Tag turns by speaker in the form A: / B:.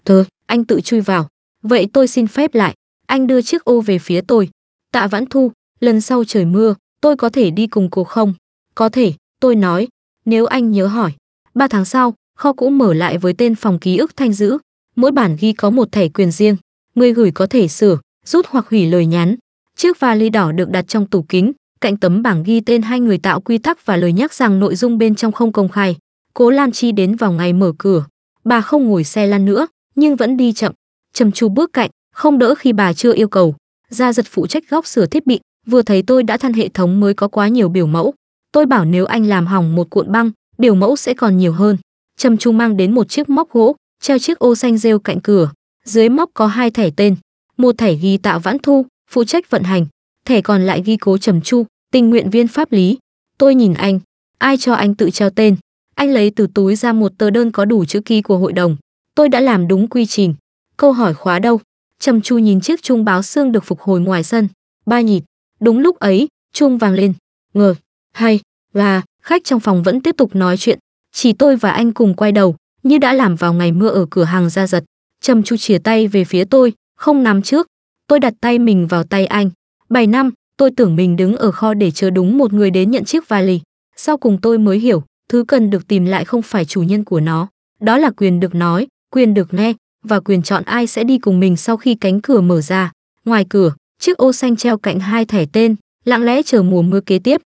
A: Anh tự chui vào. Vậy tôi xin phép lại. Anh đưa chiếc ô về phía tôi. Tạ Vãn Thu, lần sau trời mưa, tôi có thể đi cùng cô không? Có thể, tôi nói. Nếu anh nhớ hỏi. 3 tháng sau, kho cũ mở lại với tên phòng ký ức Thanh Dữ. Mỗi bản ghi có một thẻ quyền riêng. Người gửi có thể sửa, rút hoặc hủy lời nhắn. Chiếc vali đỏ được đặt trong tủ kính, cạnh tấm bảng ghi tên 2 người tạo quy tắc và lời nhắc rằng nội dung bên trong không công khai. Cố Lan Chi đến vào ngày mở cửa. Bà không ngồi xe lăn nữa, nhưng vẫn đi chậm. Trầm Chu bước cạnh, không đỡ khi bà chưa yêu cầu. Gia Giật phụ trách góc sửa thiết bị, vừa thấy tôi đã than hệ thống mới có quá nhiều biểu mẫu. Tôi bảo nếu anh làm hỏng một cuộn băng, biểu mẫu sẽ còn nhiều hơn. Trầm Chu mang đến một chiếc móc gỗ, treo chiếc ô xanh rêu cạnh cửa. Dưới móc có 2 thẻ tên, một thẻ ghi Tạ Vãn Thu, phụ trách vận hành, thẻ còn lại ghi Cố Trầm Chu, tình nguyện viên pháp lý. Tôi nhìn anh, ai cho anh tự treo tên? Anh lấy từ túi ra một tờ đơn có đủ chữ ký của hội đồng. Tôi đã làm đúng quy trình. Câu hỏi khóa đâu? Trầm Chu nhìn chiếc chuông báo xương được phục hồi ngoài sân. 3 nhịp. Đúng lúc ấy, chuông vang lên. Ngờ, hay, và khách trong phòng vẫn tiếp tục nói chuyện. Chỉ tôi và anh cùng quay đầu, như đã làm vào ngày mưa ở cửa hàng Gia Giật. Trầm Chu chìa tay về phía tôi, không nắm trước. Tôi đặt tay mình vào tay anh. 7 năm, tôi tưởng mình đứng ở kho để chờ đúng một người đến nhận chiếc vali. Sau cùng tôi mới hiểu, thứ cần được tìm lại không phải chủ nhân của nó. Đó là quyền được nói, quyền được nghe, và quyền chọn ai sẽ đi cùng mình sau khi cánh cửa mở ra. Ngoài cửa, chiếc ô xanh treo cạnh 2 thẻ tên, lặng lẽ chờ mùa mưa kế tiếp.